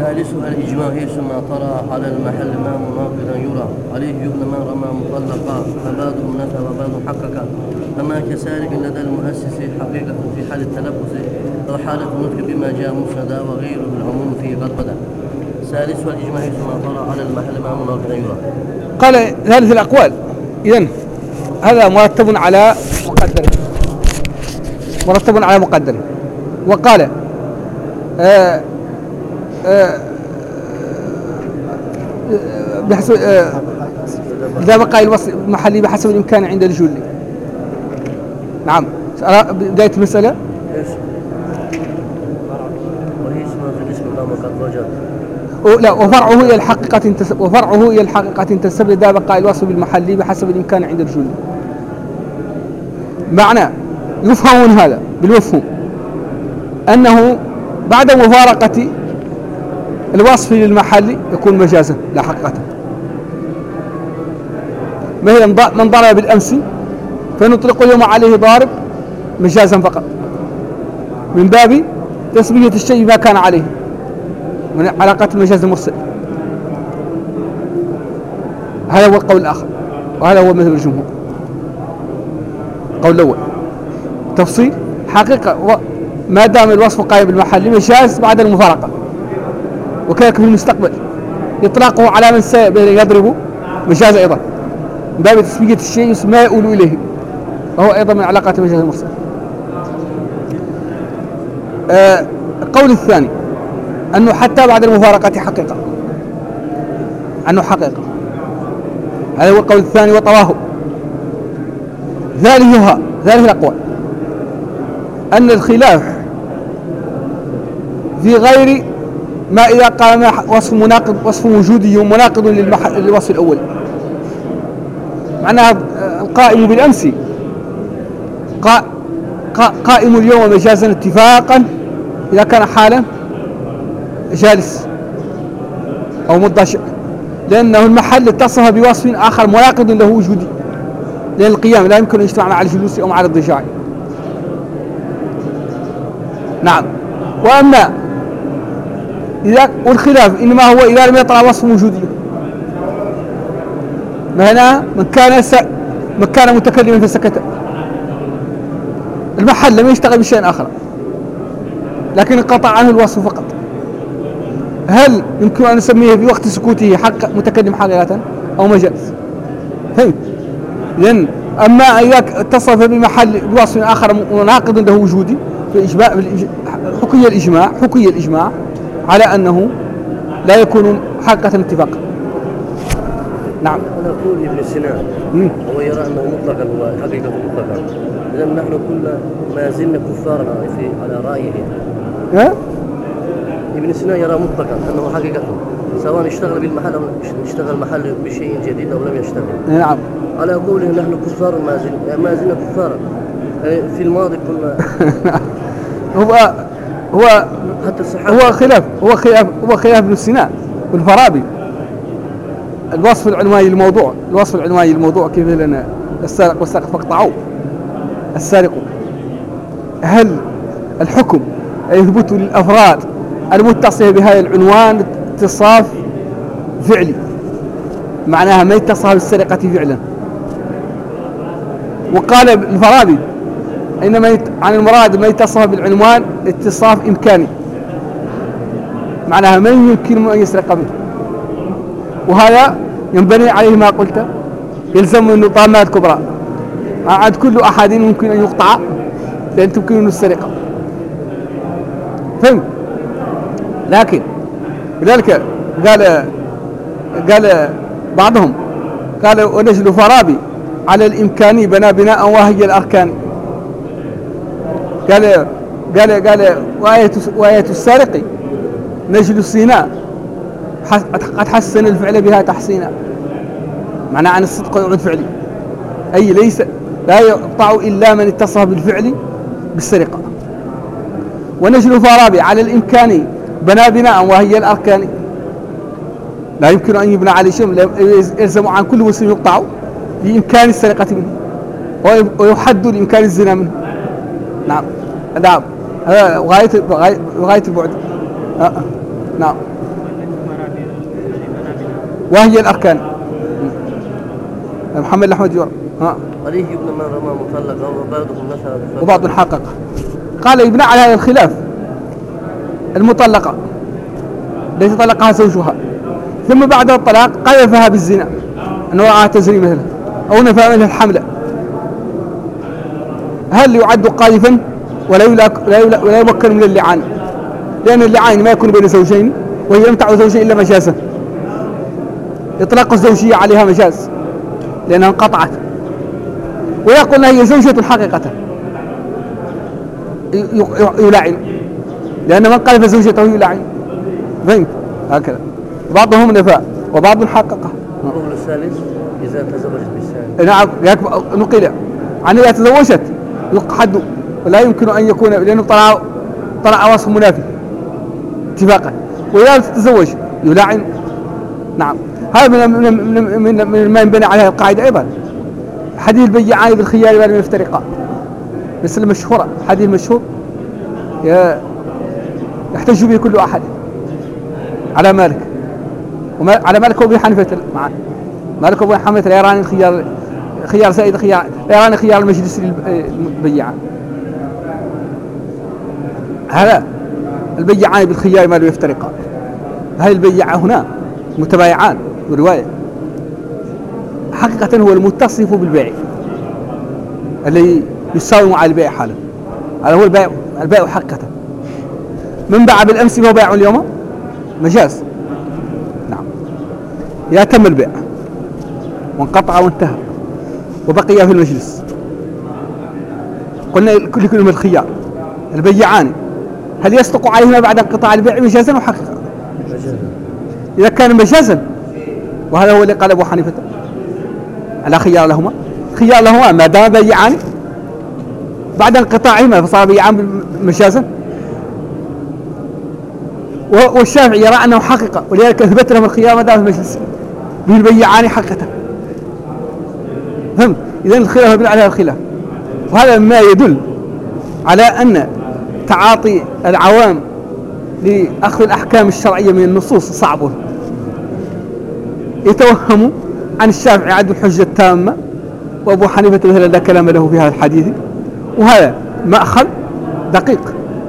ثالثها الإجماع حيث ما طرأ على المحل ما مناقضا يرى عليه يبنى من رمى مطلقا فبعضهم نفى وبعضهم حقق فما كسارق لدى المؤسس حقيقة في حال التلبس أو حالة النطق بما جاء مفردا وغيره العموم فيه قد بدا. ثالثها الإجماع حيث ما طرأ على المحل ما مناقضا يرى. قال ثالث الأقوال إذن هذا مرتب على مقدر وقال بحسب إذا بقى الوصف المحلي بحسب الإمكان عند الجل. نعم بداية المسألة وهي اسمها في الاسم لا قد وجد لا وفرعه إلى الحقيقة تنتسب إذا بقى الوصف بالمحلي بحسب الإمكان عند الجل. معنى يفهم من هذا بالمفهوم أنه بعد مفارقة الوصف للمحل يكون مجازا لا حقيقة. مثلا من ضرب بالأمس فنطلق اليوم عليه ضارب مجازا فقط من باب تسمية الشيء ما كان عليه من علاقة المجاز المرسل. هذا هو القول الآخر وهذا هو مذهب الجمهور. القول الأول تفصيل حقيقة ما دام الوصف قائم بالمحل مجاز بعد المفارقة، وكذلك في المستقبل إطلاقه على من سيضرب مجاز أيضا من باب تسمية الشيء ما يؤول إليه وهو أيضا من علاقات المجاز المرسل. القول الثاني أنه حتى بعد المفارقة حقيقة هذا هو القول الثاني وطواه. ثالث الأقوال أن الخلاف في غير ما إذا قام وصف وجودي مناقض للوصف الأول. معناها القائم بالأمس قائم اليوم مجازا اتفاقا إذا كان حالا جالس أو مضطجع، لأنه المحل اتصف بوصف آخر مناقض له وجودي، لأن القيام لا يمكن أن يجتمع مع الجلوس أو مع الضجاع. نعم. وأما والخلاف إنما هو إذا لم يطرأ وصف وجودي، معناه من كان متكلما فسكت، المحل لم يشتغل بشيء آخر لكن انقطع عنه الوصف فقط، هل يمكن أن نسميه في وقت سكوته حق متكلم حقيقة أو مجاز؟ فهمت؟ لأن أما إذا اتصف بمحل بوصف آخر مناقض له وجودي حكي الإجماع على أنه لا يكون حقيقة اتفاقا. نعم. أنا أقول ابن سينا هو يرى أنه مطلقا حقيقة مطلقا، إذا نحن كل ما زلنا كفارا على رأيه. ابن سينا يرى مطلقا أنه حقيقة سواء اشتغل بالمحل أو اشتغل المحل بشيء جديد أو لم يشتغل. نعم. على قوله نحن كفار ما زلنا كفارا في الماضي كنا هو خلاف ابن سينا والفارابي. الوصف العنواني للموضوع كيف لنا السارق والسارق فاقطعوه. السارق هل الحكم يثبت للأفراد المتصل بهذا العنوان اتصاف فعلي، معناها ما يتصف بالسرقة فعلا. وقال الفارابي إنما عن المراد ما يتصف بالعنوان اتصاف إمكاني، معناها من يمكن أن يسرق به. وهذا ينبني عليه ما قلت، يلزم أنه طامات كبرى عاد كل أحد ممكن أن يقطع لأن تمكن السرقة. فهم؟ لكن لذلك قال بعضهم قال ونجل فارابي على الإمكاني بنى بناء وهي الأركان. قال وآية السارق نجل سيناء قد حسن الفعل بها تحسينا، معناه عن الصدق يعود فعلي، أي ليس لا يقطع إلا من اتصف بالفعل بالسرقة. ونجل فارابي على الإمكان بنى بناء وهي الأركان، لا يمكن أن يبنى عليه شيء، يلزم عن كل وسم يقطع لإمكان السرقة منه ويحد لإمكان الزنا منه. نعم هذا غاية البعد. نعم. وهي الأركان. محمد الأحمد يورا. عليه يبنى من رمى مطلقا وبعضهم نفى وبعض حقق. قال يبنى على هذا الخلاف المطلقة التي طلقها زوجها ثم بعد الطلاق قذفها بالزنا أنه رأى تزري مثله أو نفى مثل الحملة، هل يعد قاذفا ولا يمكن من اللعان؟ لأن اللعان ما يكون بين زوجين وهي لم تعد زوجين إلا مجازا. إطلاق الزوجية عليها مجاز لأنها انقطعت، ويقول هي زوجة حقيقة يلاعن، لأن من قذف زوجته يلاعن. فهمت؟ هكذا بعضهم نفى وبعض حققه. القول الثالث إذا تزوجت بالثاني. نعم نقل عن إذا تزوجت يلقى حد، ولا يمكن أن يكون لأنه طلع وصف منافي اتفاقا، وإذا تتزوج يلاعن. نعم هذا من ما ينبني عليها القاعدة أيضا. حديث البيعان بالخيار ما لم يفترقا، مثل المشهورة حديث المشهور يحتج به كل أحد على مالك على مالك وابي حنيفة معه. مالك وابي حنيفة لا يراني خيار سيد خيار، لا يراني خيار المجلس للبيعان. هذا البيعان بالخيار ما لم يفترقا، هذه البيعة هنا متبايعان برواية حقيقة هو المتصف بالبيع الذي يساوي مع البيع حالا. هذا هو البيع حقيقة. من باع بالأمس فهو بيع اليوم مجاز. نعم إذا تم البيع وانقطع وانتهى وبقي في المجلس قلنا لكل من الخيار البيعان هل يصدق عليهما بعد انقطاع البيع مجازا وحقيقة؟ إذا كان مجازا، وهذا هو اللي قال أبو حنيفة على خيار لهما ما دام بيعان بعد انقطاعهما فصار بيعان مجازا. والشافعي يرى أنه حقيقة، ولذلك أثبت لهم الخيار ما دام في المجلس بالبيعان حقيقة. فهمت؟ إذن الخلاف يبنى على الخلاف، وهذا ما يدل على أن تعاطي العوام لأخذ الأحكام الشرعية من النصوص صعب. يتوهم عن الشافعي عدم الحجة التامة، وأبو حنيفة مثلا لا كلام له في هذا الحديث، وهذا مأخذ دقيق.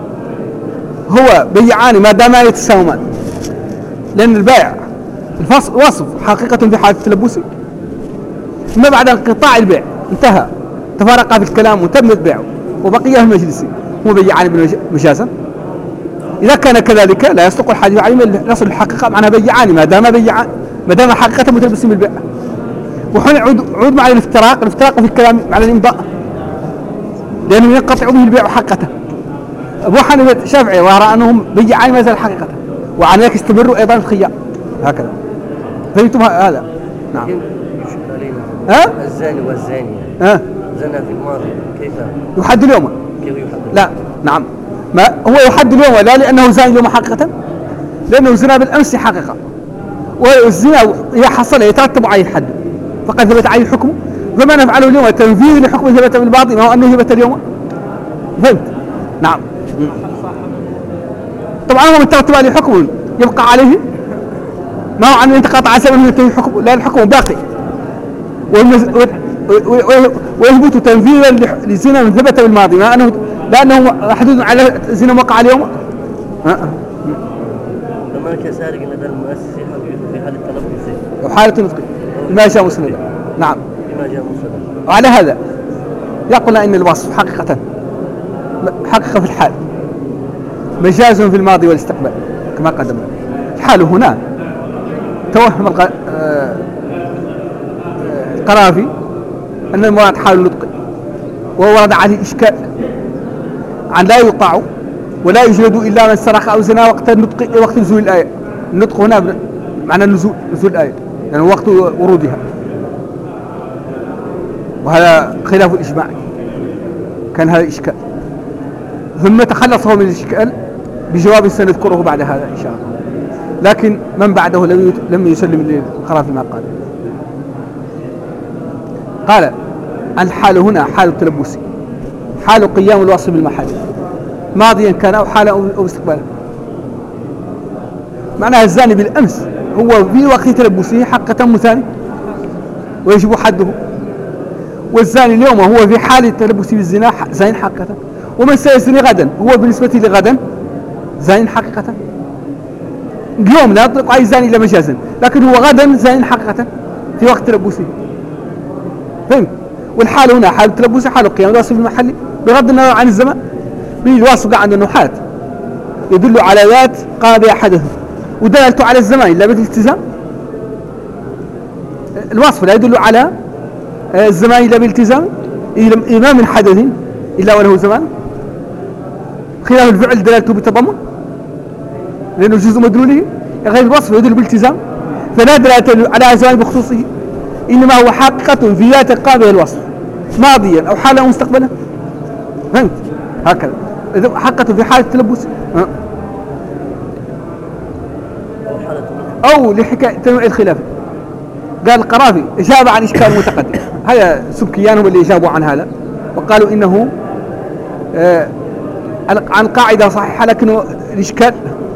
هو بيعان ما دام يتساومان، لأن البيع وصف حقيقة في حالة التلبس، ما بعد انقطاع البيع انتهى تفارق في الكلام وتم البيع وبقي في المجلس هو بيعان مجازا. إذا كان كذلك لا يصدق الحديث عليه من نص الحقيقة معناها بيعان ما دام حقيقة متلبسين بالبيع. وحين عود مع الافتراق في الكلام على الإمضاء، لأنه ينقطع به البيع حقيقة. أبو حنيفة الشافعي وراء أنهم بيعان ما زال حقيقة، وعن ذلك استمروا أيضا في الخيار هكذا. فهمتم هذا؟ نعم. الزاني والزانية زنى في الماضي كيف يحد اليوم؟ لا نعم ما هو يحد اليوم، لا لأنه زاني اليوم حقيقة، لأنه زنا بالأمس حقيقة، والزنا إذا حصل يترتب عليه الحد فقد ثبت عليه الحكم، فما نفعله اليوم تنفيذ لحكم ثبت بالباطل ما هو أنه ثبت اليوم. فهمت؟ نعم. طبعا هو مترتب عليه الحكم يبقى عليه، ما هو أن ينتقطع سبب من الحكم، لا الحكم باقي ويثبت تنفيذا لزنا من ثبت بالماضي ما أنه لأنه محدود على زنا وقع اليوم. فما كسارق لدى المؤسس في حالة التلبس وحالة النطق ما جاء مسندا. نعم ما جاء مسندا. وعلى هذا يقول أن الوصف حقيقة في الحال مجاز في الماضي والاستقبال كما قدمنا. الحال هنا توهم القرافي أن المراد حال النطق، وورد عليه إشكال عن لا يطاع ولا يجلد إلا من سرق أو زنا وقت النطق وقت نزول الآية. النطق هنا معنى نزول الآية يعني وقت ورودها، وهذا خلاف الإجماع. كان هذا إشكال ثم تخلصه من الإشكال بجواب سنذكره بعد هذا إن شاء الله، لكن من بعده لم يسلم للقرافي ما قال الحال هنا حال التلبس، حال قيام الوصف بالمحل ماضيا كان أو حالا أو استقبالا. معناها الزاني بالأمس هو في وقت تلبسه حقة مثاني ويجب حده، والزاني اليوم هو في حال تلبسه بالزنا زين حقة، ومن سيزني غدا هو بالنسبة لغدا زين حقيقة. اليوم لا يطلق أي زاني إلا مجازا، لكن هو غدا زين حقيقة في وقت تلبسه. فهمت؟ والحال هنا حال تلبسه حال القيام الواصف المحلي بغض النظر عن الزمان. بالواصف عند النحاة يدل على ذات قام بها حدث ودلالته على الزمان إلا بالالتزام. الوصف لا يدل على الزمان إلا بالالتزام، ما من حدث إلا وله زمان، خلاف الفعل دلالته بالتضمن لأنه جزء مدلوله. غير الوصف يدل بالالتزام، فلا دلالة على زمان بخصوصه، إنما هو حقيقة في ذات قام بها الوصف ماضيا أو حالا أو مستقبلا. فهمت؟ هكذا حقيقة في حالة التلبس أو لحكاية تنوع الخلاف. قال القرافي أجاب عن إشكال متقدم، هذا سبكيان هم اللي أجابوا عن هذا وقالوا إنه عن قاعدة صحيحة، لكنه الإشكال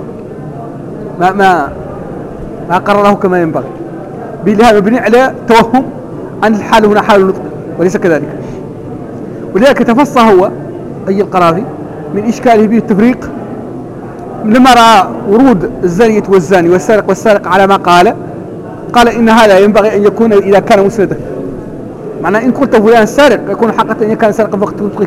ما قرره كما ينبغي، بلهذا مبني على توهم أن الحال هنا حال نطق وليس كذلك. ولذلك تفصى هو أي القرافي من إشكاله به التفريق لما رأى ورود الزانية والزاني والسارق والسارق على ما قال إن هذا ينبغي أن يكون إذا كان مسندا، معنى إن قلت فلان سارق يكون حقا أن كان سارقا وقت نطقك،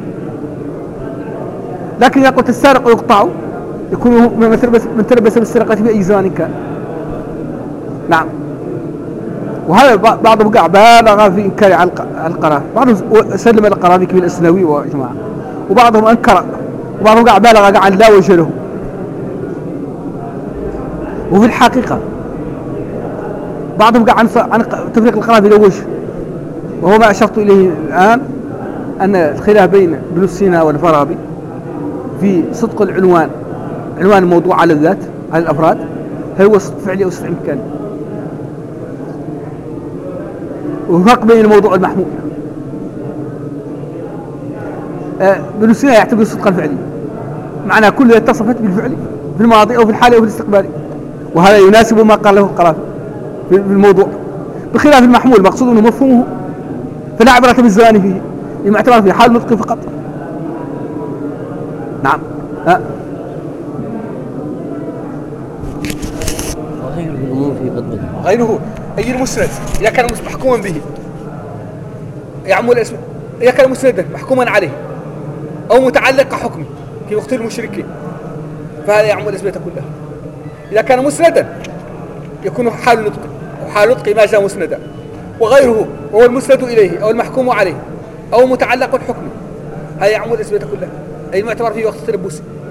لكن إذا قلت السارق يقطع يكون من تلبس بالسرقة في أي زمان كان. نعم. وهذا بعضهم قاع بالغ في إنكار على القرافي، بعضهم سلم القرافي بالأسنوي وجماعة، وبعضهم أنكر، وبعضهم قاع بالغ عن لا وجه له. وفي الحقيقة بعضهم قاع عن تفريق القرافي له وجه، وهو ما أشرت إليه الآن أن الخلاف بين ابن سينا والفارابي في صدق العنوان، عنوان الموضوع على الذات على الأفراد، هل هو صدق فعلي أو صدق إمكاني، وفرق بين الموضوع المحمول. ابن سينا يعتبر الصدق الفعلي معنى كل اتصفت بالفعل في الماضي أو في الحالي أو في الاستقبالي، وهذا يناسب ما قال له القرافي في الموضوع، بخلاف المحمول مقصود أنه مفهومه فلا عبرة بالزمان فيه، لما اعتبر في حال نطق فقط. نعم. وغير الأمور في قدره غيره أي المسند إذا كان محكوما به يعمل اسم، إذا كان مسندا محكوما عليه أو متعلق حكمه في وقت المشركين فهذا يعمل الأسبية كلها. إذا كان مسندا يكون حال نطق، وحال نطق ما جاء مسندا، وغيره وهو المسند إليه أو المحكوم عليه أو متعلق حكمه هذا يعمل الأسبية كلها، أي المعتبر في وقت التلبس